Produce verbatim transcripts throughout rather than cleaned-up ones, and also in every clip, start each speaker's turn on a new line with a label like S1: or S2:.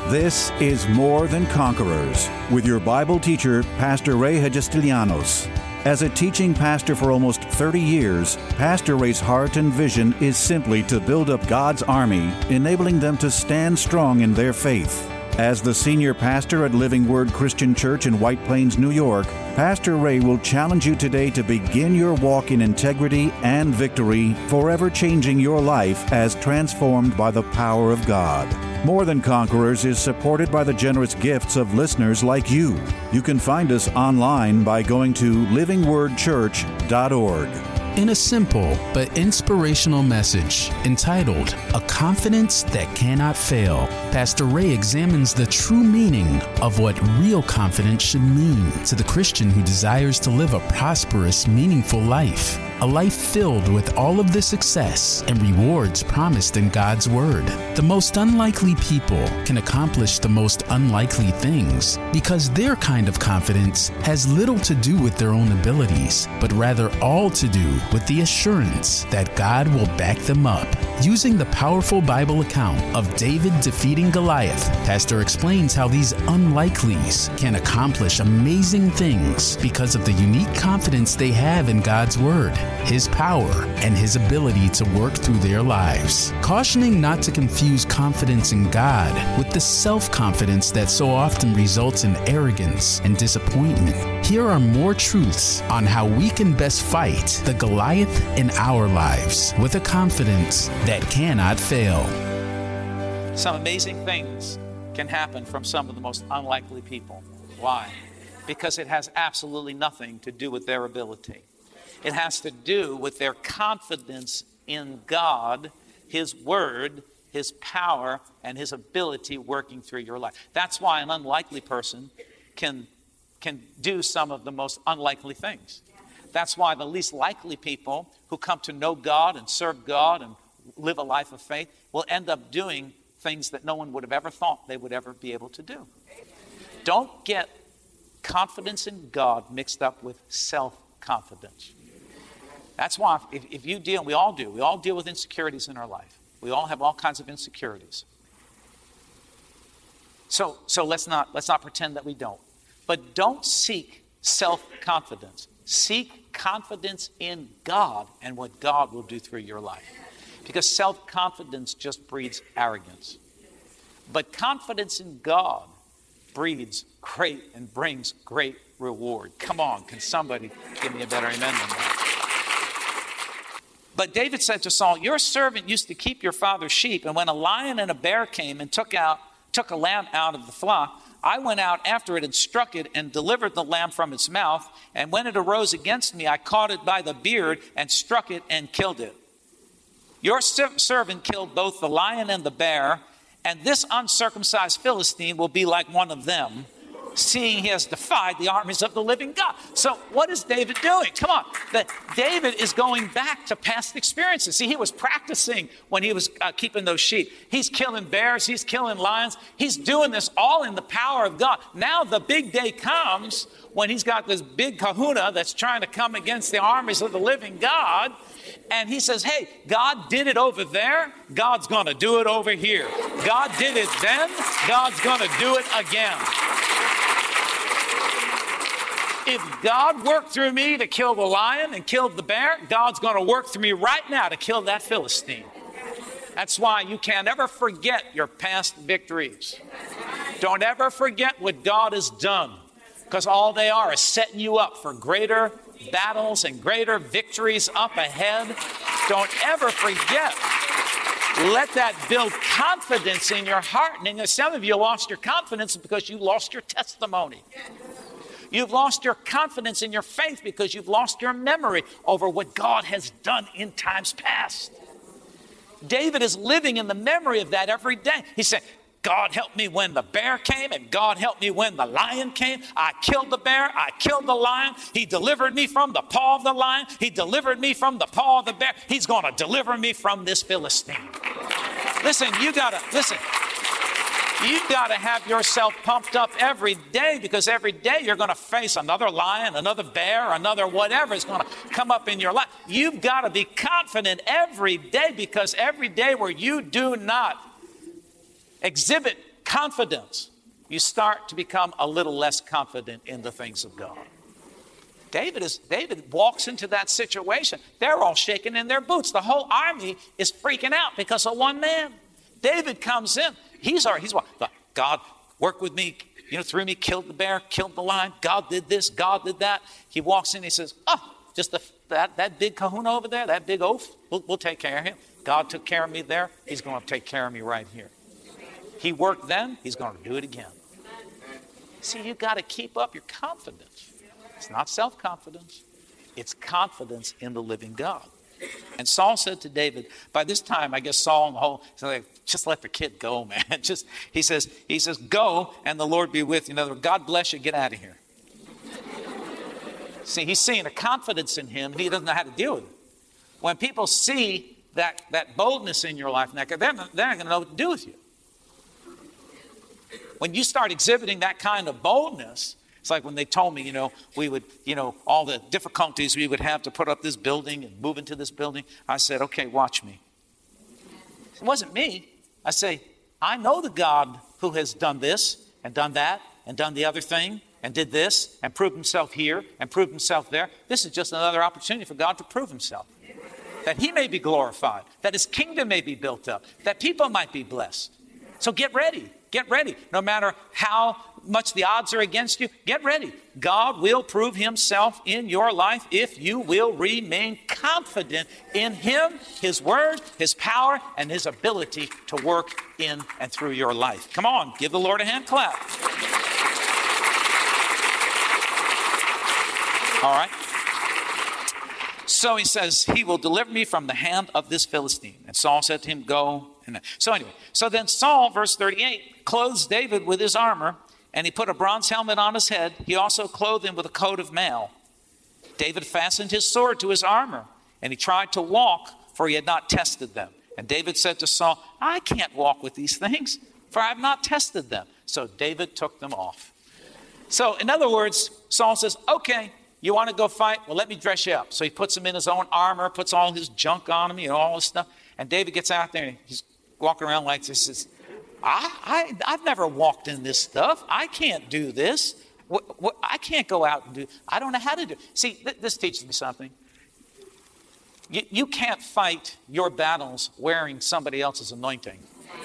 S1: This is More Than Conquerors with your Bible teacher, Pastor Ray Hagestilianos. As a teaching pastor for almost thirty years, Pastor Ray's heart and vision is simply to build up God's army, enabling them to stand strong in their faith. As the senior pastor at Living Word Christian Church in White Plains, New York, Pastor Ray will challenge you today to begin your walk in integrity and victory, forever changing your life as transformed by the power of God. More Than Conquerors is supported by the generous gifts of listeners like you. You can find us online by going to living word church dot org.
S2: In a simple but inspirational message entitled, A Confidence That Cannot Fail, Pastor Ray examines the true meaning of what real confidence should mean to the Christian who desires to live a prosperous, meaningful life. A life filled with all of the success and rewards promised in God's Word. The most unlikely people can accomplish the most unlikely things because their kind of confidence has little to do with their own abilities, but rather all to do with the assurance that God will back them up. Using the powerful Bible account of David defeating Goliath, Pastor explains how these unlikelies can accomplish amazing things because of the unique confidence they have in God's Word, His power, and His ability to work through their lives. Cautioning not to confuse confidence in God with the self-confidence that so often results in arrogance and disappointment. Here are more truths on how we can best fight the Goliath in our lives with a confidence that cannot fail.
S3: Some amazing things can happen from some of the most unlikely people. Why? Because it has absolutely nothing to do with their ability. It has to do with their confidence in God, His Word, His power, and His ability working through your life. That's why an unlikely person can, can do some of the most unlikely things. That's why the least likely people who come to know God and serve God and live a life of faith will end up doing things that no one would have ever thought they would ever be able to do. Don't get confidence in God mixed up with self-confidence. That's why if, if you deal, we all do, we all deal with insecurities in our life. We all have all kinds of insecurities. So, so let's not, let's not pretend that we don't. But don't seek self-confidence. Seek confidence in God and what God will do through your life. Because self-confidence just breeds arrogance. But confidence in God breeds great and brings great reward. Come on, can somebody give me a better amen than that? But David said to Saul, your servant used to keep your father's sheep, and when a lion and a bear came and took out took a lamb out of the flock, I went out after it and struck it and delivered the lamb from its mouth. And when it arose against me, I caught it by the beard and struck it and killed it. Your servant killed both the lion and the bear, and this uncircumcised Philistine will be like one of them, seeing he has defied the armies of the living God. So what is David doing? Come on. The, David is going back to past experiences. See, he was practicing when he was uh, keeping those sheep. He's killing bears. He's killing lions. He's doing this all in the power of God. Now the big day comes when he's got this big kahuna that's trying to come against the armies of the living God. And he says, hey, God did it over there. God's going to do it over here. God did it then. God's going to do it again. If God worked through me to kill the lion and kill the bear, God's going to work through me right now to kill that Philistine. That's why you can't ever forget your past victories. Don't ever forget what God has done, because all they are is setting you up for greater battles and greater victories up ahead. Don't ever forget. Let that build confidence in your heart. And some of you lost your confidence because you lost your testimony. You've lost your confidence in your faith because you've lost your memory over what God has done in times past. David is living in the memory of that every day. He said, God helped me when the bear came, and God helped me when the lion came. I killed the bear. I killed the lion. He delivered me from the paw of the lion. He delivered me from the paw of the bear. He's going to deliver me from this Philistine. Listen, you got to, listen. You've got to have yourself pumped up every day, because every day you're going to face another lion, another bear, another whatever is going to come up in your life. You've got to be confident every day, because every day where you do not exhibit confidence, you start to become a little less confident in the things of God. David is David walks into that situation. They're all shaking in their boots. The whole army is freaking out because of one man. David comes in. He's our, he's what? God worked with me, you know, through me, killed the bear, killed the lion. God did this, God did that. He walks in, he says, oh, just the, that, that big kahuna over there, that big oaf, we'll, we'll take care of him. God took care of me there. He's going to take care of me right here. He worked then, he's going to do it again. See, you've got to keep up your confidence. It's not self-confidence. It's confidence in the living God. And Saul said to David, by this time, I guess Saul and the whole, so like, just let the kid go, man. Just, he says, he says, go and the Lord be with you. In other words, God bless you, get out of here. See, he's seeing a confidence in him, and he doesn't know how to deal with it. When people see that, that boldness in your life, they're not, they're not going to know what to do with you. When you start exhibiting that kind of boldness, it's like when they told me, you know, we would, you know, all the difficulties we would have to put up this building and move into this building. I said, okay, watch me. It wasn't me. I say, I know the God who has done this and done that and done the other thing and did this and proved himself here and proved himself there. This is just another opportunity for God to prove himself. That he may be glorified, that his kingdom may be built up, that people might be blessed. So get ready. Get ready. No matter how much the odds are against you, get ready. God will prove himself in your life if you will remain confident in him, his word, his power, and his ability to work in and through your life. Come on, give the Lord a hand clap. All right. So he says, he will deliver me from the hand of this Philistine. And Saul said to him, go. And so anyway, so then Saul, verse thirty-eight, clothes David with his armor, and he put a bronze helmet on his head. He also clothed him with a coat of mail. David fastened his sword to his armor, and he tried to walk, for he had not tested them. And David said to Saul, I can't walk with these things, for I have not tested them. So David took them off. So in other words, Saul says, okay, you want to go fight? Well, let me dress you up. So he puts him in his own armor, puts all his junk on him, you know, all this stuff. And David gets out there and he's walking around like this. Says, I, I, I've never walked in this stuff. I can't do this. What, what, I can't go out and do, I don't know how to do. See, th- this teaches me something. You, you can't fight your battles wearing somebody else's anointing.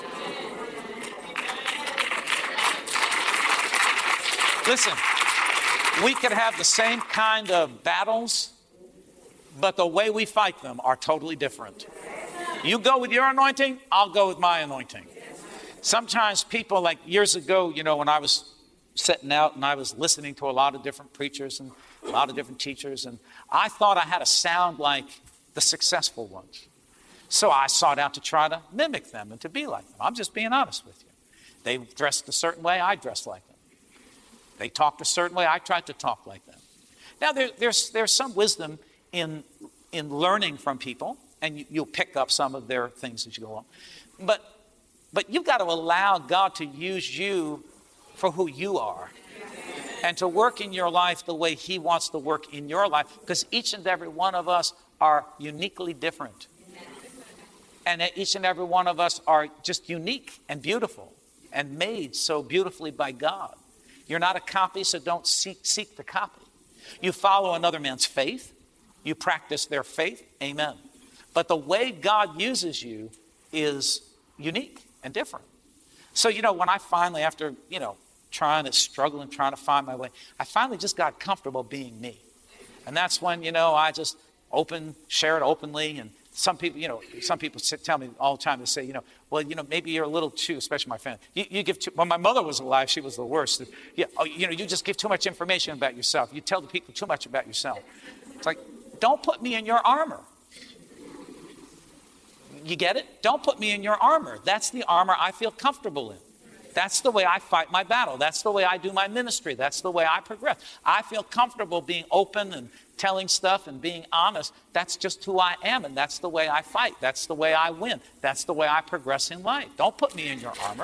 S3: Listen, we could have the same kind of battles, but the way we fight them are totally different. You go with your anointing, I'll go with my anointing. Sometimes people, like years ago, you know, when I was setting out and I was listening to a lot of different preachers and a lot of different teachers, and I thought I had to sound like the successful ones. So I sought out to try to mimic them and to be like them. I'm just being honest with you. They dressed a certain way, I dressed like them. They talked a certain way, I tried to talk like them. Now, there, there's, there's some wisdom in, in learning from people, and you, you'll pick up some of their things as you go along. But, but you've got to allow God to use you for who you are and to work in your life the way he wants to work in your life, because each and every one of us are uniquely different. And each and every one of us are just unique and beautiful and made so beautifully by God. You're not a copy, so don't seek, seek the copy. You follow another man's faith. You practice their faith. Amen. But the way God uses you is unique and different. So, you know, when I finally, after, you know, trying to struggle and trying to find my way, I finally just got comfortable being me. And that's when, you know, I just open, share it openly. And some people, you know, some people tell me all the time, they say, you know, well, you know, maybe you're a little too, especially my family. You, you give too, when my mother was alive, she was the worst. Yeah, oh, you know, you just give too much information about yourself. You tell the people too much about yourself. It's like, don't put me in your armor. You get it? Don't put me in your armor. That's the armor I feel comfortable in. That's the way I fight my battle. That's the way I do my ministry. That's the way I progress. I feel comfortable being open and telling stuff and being honest. That's just who I am, and that's the way I fight. That's the way I win. That's the way I progress in life. Don't put me in your armor.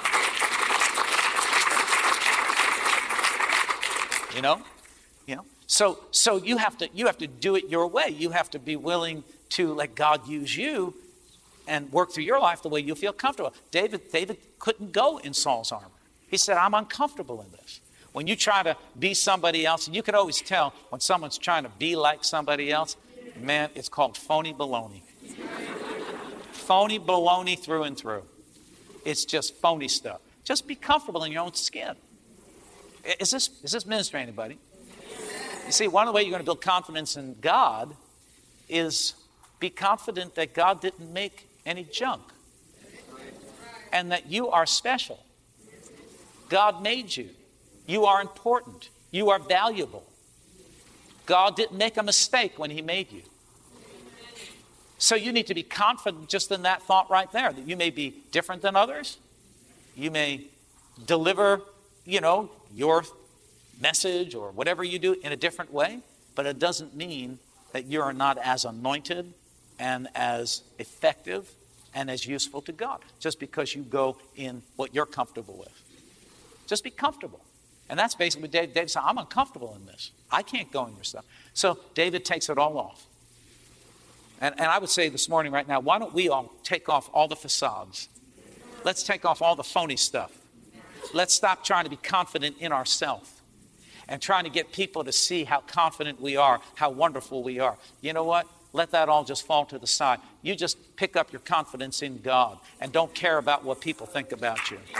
S3: You know? You know? So so you have to you have to do it your way. You have to be willing to let God use you and work through your life the way you feel comfortable. David, David couldn't go in Saul's armor. He said, I'm uncomfortable in this. When you try to be somebody else, and you can always tell when someone's trying to be like somebody else, man, it's called phony baloney. Phony baloney through and through. It's just phony stuff. Just be comfortable in your own skin. Is this, is this ministry, anybody? You see, one of the ways you're going to build confidence in God is be confident that God didn't make any junk and that you are special. God made you. You are important. You are valuable. God didn't make a mistake when he made you. So you need to be confident just in that thought right there, that you may be different than others. You may deliver, you know, your message or whatever you do in a different way, but it doesn't mean that you are not as anointed and as effective and as useful to God just because you go in what you're comfortable with. Just be comfortable. And that's basically what David, David said, I'm uncomfortable in this. I can't go in your stuff. So David takes it all off. And, and I would say this morning right now, why don't we all take off all the facades? Let's take off all the phony stuff. Let's stop trying to be confident in ourselves and trying to get people to see how confident we are, how wonderful we are. You know what? Let that all just fall to the side. You just pick up your confidence in God and don't care about what people think about you.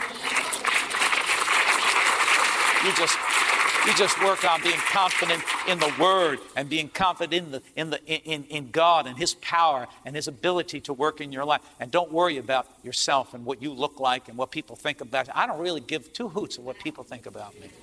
S3: You just, you just work on being confident in the Word and being confident in the in the in, in God and His power and His ability to work in your life. And don't worry about yourself and what you look like and what people think about you. I don't really give two hoots of what people think about me.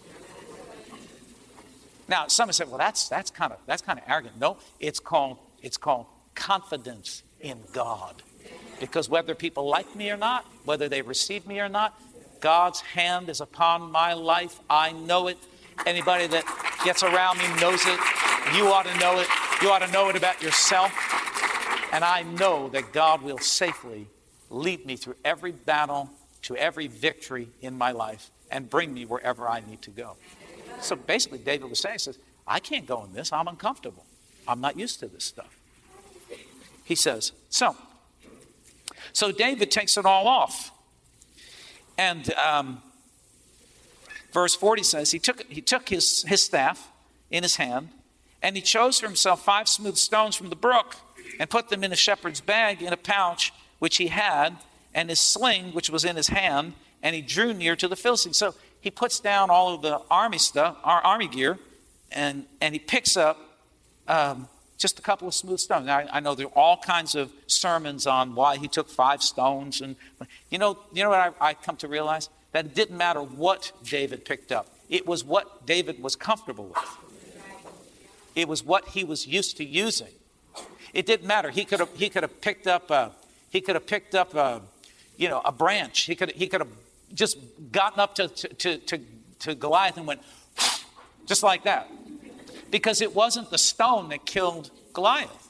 S3: Now, some have said, "Well, that's that's kind of that's kind of arrogant." No, it's called it's called confidence in God, because whether people like me or not, whether they receive me or not, God's hand is upon my life. I know it. Anybody that gets around me knows it. You ought to know it. You ought to know it about yourself. And I know that God will safely lead me through every battle, to every victory in my life, and bring me wherever I need to go. So basically, David was saying, he says, I can't go in this. I'm uncomfortable. I'm not used to this stuff. He says, so, so David takes it all off. And um, verse forty says, he took he took his, his staff in his hand, and he chose for himself five smooth stones from the brook, and put them in a shepherd's bag in a pouch which he had, and his sling which was in his hand, and he drew near to the Philistines. So he puts down all of the army stuff, our army gear, and, and he picks up um, just a couple of smooth stones. Now, I, I know there are all kinds of sermons on why he took five stones. And you know, you know what I, I come to realize? That it didn't matter what David picked up. It was what David was comfortable with. It was what he was used to using. It didn't matter. He could have he could have picked up a, he could have picked up a, you know, a branch. He could he could have just gotten up to to to, to Goliath and went just like that. Because it wasn't the stone that killed Goliath.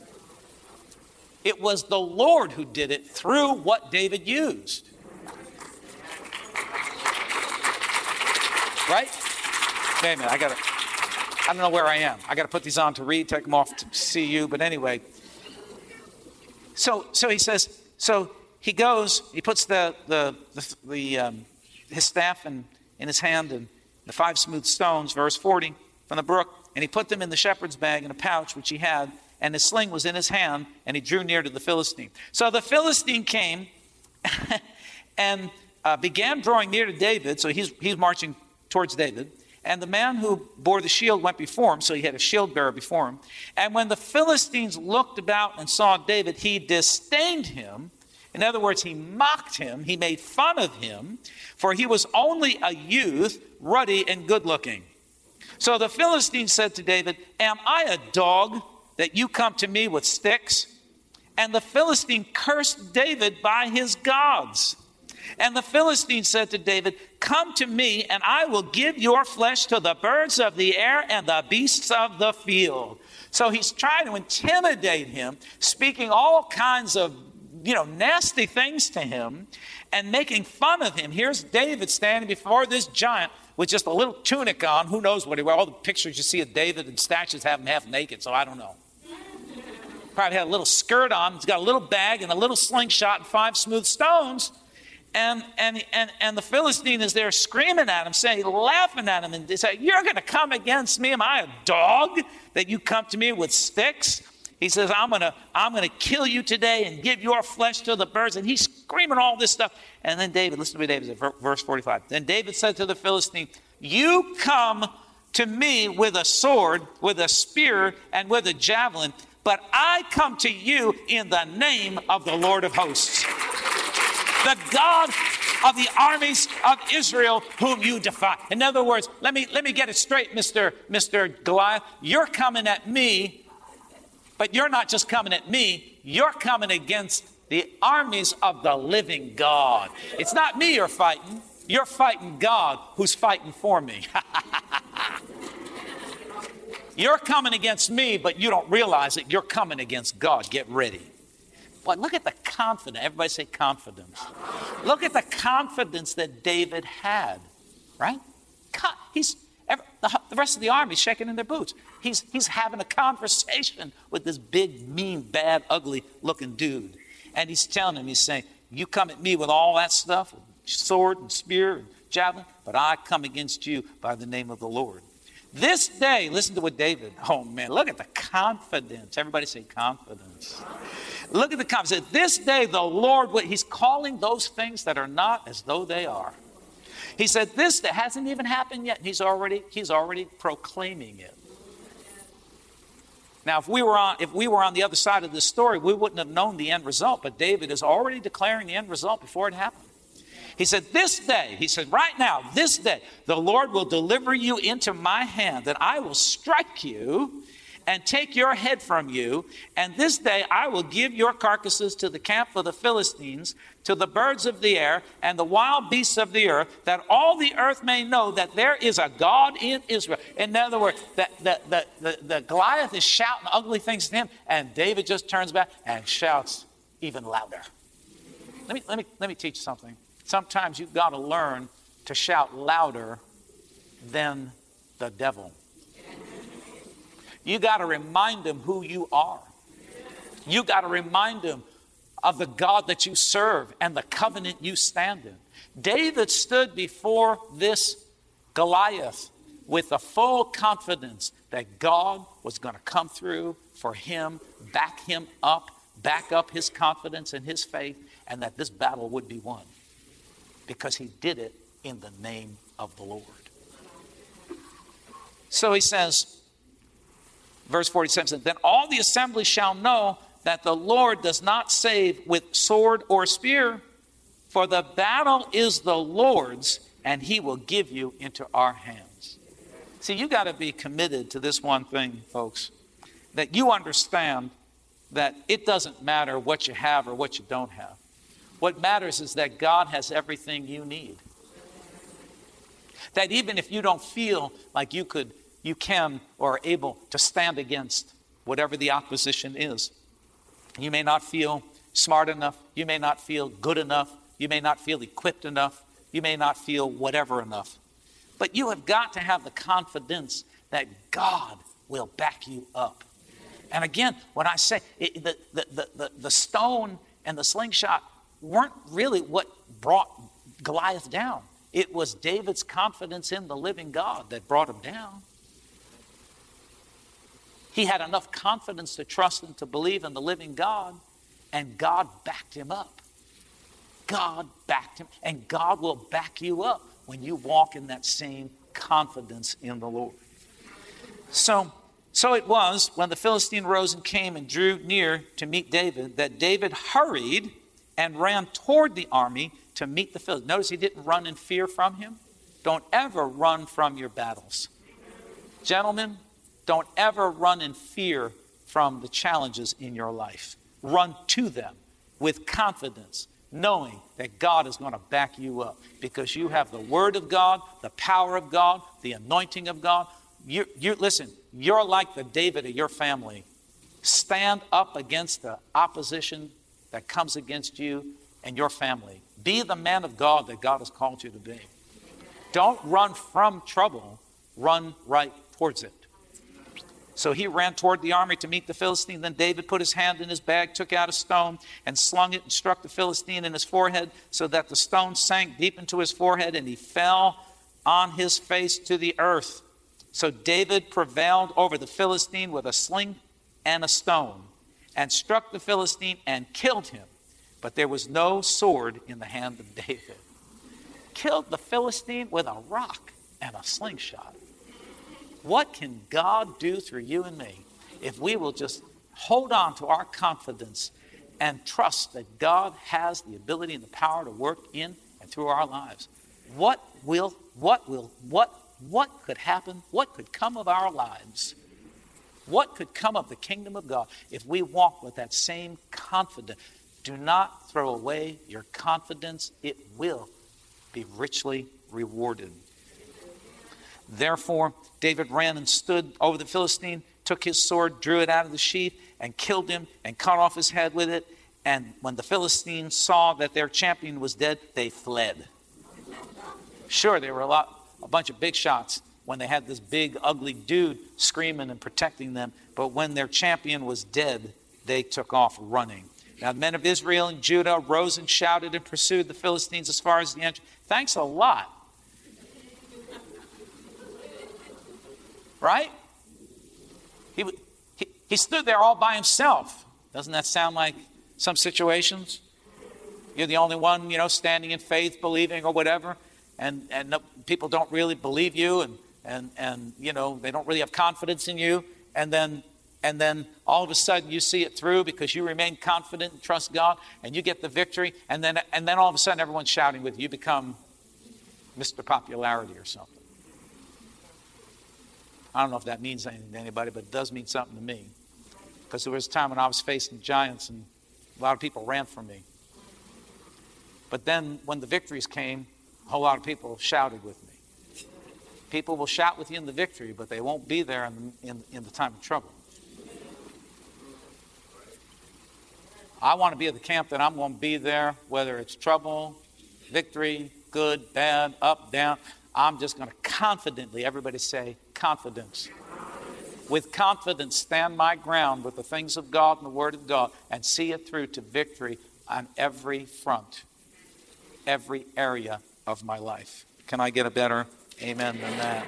S3: It was the Lord who did it through what David used. Right? Wait a minute, I gotta, I don't know where I am. I gotta put these on to read, take them off to see you, but anyway. So so he says, so he goes, he puts the the the, the um, his staff in, in his hand and the five smooth stones, verse forty, from the brook, and he put them in the shepherd's bag in a pouch which he had, and his sling was in his hand, and he drew near to the Philistine. So the Philistine came and uh, began drawing near to David. So he's he's marching towards David. And the man who bore the shield went before him, so he had a shield bearer before him. And when the Philistines looked about and saw David, he disdained him. In other words, he mocked him. He made fun of him, for he was only a youth, ruddy and good-looking. So the Philistine said to David, am I a dog that you come to me with sticks? And the Philistine cursed David by his gods. And the Philistine said to David, come to me, and I will give your flesh to the birds of the air and the beasts of the field. So he's trying to intimidate him, speaking all kinds of, you know, nasty things to him and making fun of him. Here's David standing before this giant with just a little tunic on. Who knows what he wears? All the pictures you see of David and statues have him half naked, so I don't know. probably had a little skirt on. He's got a little bag and a little slingshot and five smooth stones. And, and, and, and the Philistine is there screaming at him, saying, laughing at him, and they say, you're going to come against me? Am I a dog that you come to me with sticks? He says, I'm going to I'm going to kill you today and give your flesh to the birds. And he's screaming all this stuff. And then David, listen to what David said, verse forty-five. Then David said to the Philistine, you come to me with a sword, with a spear, and with a javelin, but I come to you in the name of the Lord of hosts, the God of the armies of Israel, whom you defy. In other words, let me let me get it straight, Mister Mister Goliath. You're coming at me, but you're not just coming at me. You're coming against the armies of the living God. It's not me you're fighting. You're fighting God, who's fighting for me. You're coming against me, but you don't realize it. You're coming against God. Get ready. But look at the confidence. Everybody say confidence. Look at the confidence that David had, right? He's the rest of the army shaking in their boots. He's he's having a conversation with this big, mean, bad, ugly-looking dude, and he's telling him, he's saying, "You come at me with all that stuff, sword and spear and javelin, but I come against you by the name of the Lord." This day, listen to what David. Oh man, look at the confidence. Everybody say confidence. Look at the confidence. This day, the Lord, he's calling those things that are not as though they are. He said, this that hasn't even happened yet. He's already, he's already proclaiming it. Now, if we were on, if we were on the other side of this story, we wouldn't have known the end result. But David is already declaring the end result before it happened. He said, this day, he said, right now, this day, the Lord will deliver you into my hand, and I will strike you and take your head from you. And this day I will give your carcasses to the camp of the Philistines, to the birds of the air and the wild beasts of the earth, that all the earth may know that there is a God in Israel. In other words, that the, the, the, the Goliath is shouting ugly things to him, and David just turns back and shouts even louder. Let me, let me, let me teach you something. Sometimes you've got to learn to shout louder than the devil. You got to remind him who you are. You got to remind him of the God that you serve and the covenant you stand in. David stood before this Goliath with a full confidence that God was going to come through for him, back him up, back up his confidence and his faith, and that this battle would be won. Because he did it in the name of the Lord. So he says, verse forty-seven says, then all the assembly shall know that the Lord does not save with sword or spear, for the battle is the Lord's, and he will give you into our hands. See, you got to be committed to this one thing, folks, that you understand that it doesn't matter what you have or what you don't have. What matters is that God has everything you need. That even if you don't feel like you could, you can or are able to stand against whatever the opposition is. You may not feel smart enough. You may not feel good enough. You may not feel equipped enough. You may not feel whatever enough. But you have got to have the confidence that God will back you up. And again, when I say it, the, the, the, the, the stone and the slingshot weren't really what brought Goliath down. It was David's confidence in the living God that brought him down. He had enough confidence to trust and to believe in the living God, and God backed him up. God backed him, and God will back you up when you walk in that same confidence in the Lord. So, so it was when the Philistine rose and came and drew near to meet David, that David hurried and ran toward the army to meet the Philistines. Notice he didn't run in fear from him. Don't ever run from your battles. Gentlemen, don't ever run in fear from the challenges in your life. Run to them with confidence, knowing that God is going to back you up because you have the Word of God, the power of God, the anointing of God. You, you listen, you're like the David of your family. Stand up against the opposition that comes against you and your family. Be the man of God that God has called you to be. Don't run from trouble. Run right towards it. So he ran toward the army to meet the Philistine. Then David put his hand in his bag, took out a stone, and slung it and struck the Philistine in his forehead, so that the stone sank deep into his forehead, and he fell on his face to the earth. So David prevailed over the Philistine with a sling and a stone, and struck the Philistine and killed him. But there was no sword in the hand of David. Killed the Philistine with a rock and a slingshot. What can God do through you and me if we will just hold on to our confidence and trust that God has the ability and the power to work in and through our lives? What will, what will, what, what could happen? What could come of our lives? What could come of the kingdom of God if we walk with that same confidence? Do not throw away your confidence. It will be richly rewarded. Therefore, David ran and stood over the Philistine, took his sword, drew it out of the sheath, and killed him, and cut off his head with it. And when the Philistines saw that their champion was dead, they fled. Sure, there were a lot, a bunch of big shots when they had this big, ugly dude screaming and protecting them. But when their champion was dead, they took off running. Now, the men of Israel and Judah rose and shouted and pursued the Philistines as far as the entrance. Thanks a lot. Right? He, he, he stood there all by himself. Doesn't that sound like some situations? You're the only one, you know, standing in faith, believing or whatever, and, and no, people don't really believe you, and, and, and, you know, they don't really have confidence in you, and then, and then all of a sudden you see it through because you remain confident and trust God, and you get the victory, and then, and then all of a sudden everyone's shouting with you. You become Mister Popularity or something. I don't know if that means anything to anybody, but it does mean something to me. Because there was a time when I was facing giants and a lot of people ran from me. But then when the victories came, a whole lot of people shouted with me. People will shout with you in the victory, but they won't be there in the, in, in the time of trouble. I want to be at the camp that I'm going to be there, whether it's trouble, victory, good, bad, up, down. I'm just going to confidently, everybody say, confidence. With confidence, stand my ground with the things of God and the Word of God and see it through to victory on every front, every area of my life. Can I get a better amen than that?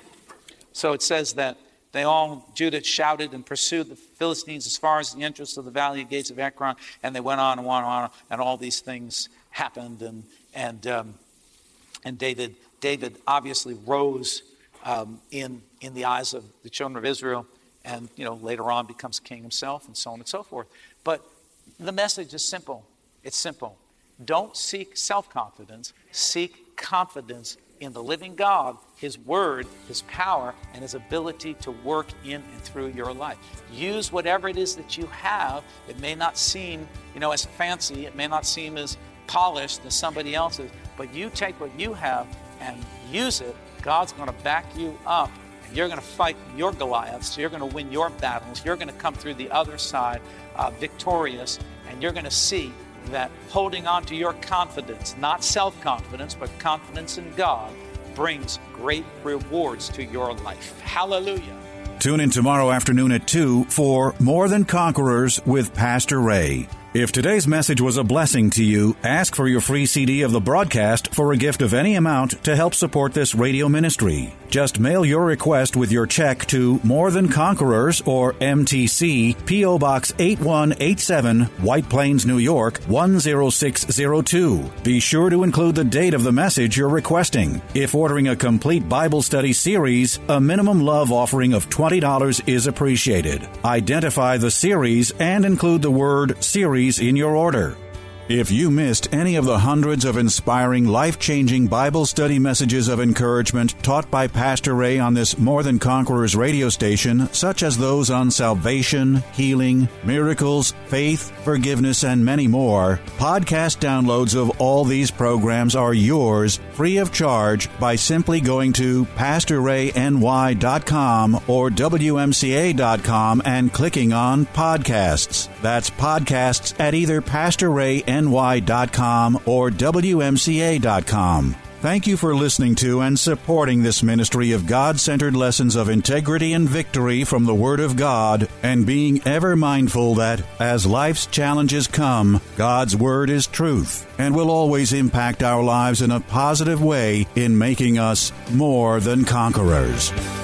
S3: So it says that they all, Judah shouted and pursued the Philistines as far as the entrance of the valley of gates of Ekron, and they went on and on and on, and all these things happened, and and um, and David David obviously rose um, in in the eyes of the children of Israel, and you know later on becomes king himself, and so on and so forth. But the message is simple. It's simple. Don't seek self-confidence. Seek confidence in the living God, His Word, His power, and His ability to work in and through your life. Use whatever it is that you have. It may not seem, you know, as fancy. It may not seem as polished as somebody else's, but you take what you have and use it. God's going to back you up, and you're going to fight your Goliaths. You're going to win your battles. You're going to come through the other side uh, victorious, and you're going to see that holding on to your confidence, not self-confidence, but confidence in God, brings great rewards to your life. Hallelujah.
S1: Tune in tomorrow afternoon at two for More Than Conquerors with Pastor Ray. If today's message was a blessing to you, ask for your free C D of the broadcast for a gift of any amount to help support this radio ministry. Just mail your request with your check to More Than Conquerors, or M T C, P O Box eight one eight seven, White Plains, New York, one zero six zero two. Be sure to include the date of the message you're requesting. If ordering a complete Bible study series, a minimum love offering of twenty dollars is appreciated. Identify the series and include the word series in your order. If you missed any of the hundreds of inspiring, life-changing Bible study messages of encouragement taught by Pastor Ray on this More Than Conquerors radio station, such as those on salvation, healing, miracles, faith, forgiveness, and many more, podcast downloads of all these programs are yours free of charge by simply going to pastor ray n y dot com or w m c a dot com and clicking on podcasts. That's podcasts at either Pastor Ray N Y dot com or W M C A dot com. Thank you for listening to and supporting this ministry of God-centered lessons of integrity and victory from the Word of God, and being ever mindful that, as life's challenges come, God's Word is truth and will always impact our lives in a positive way in making us more than conquerors.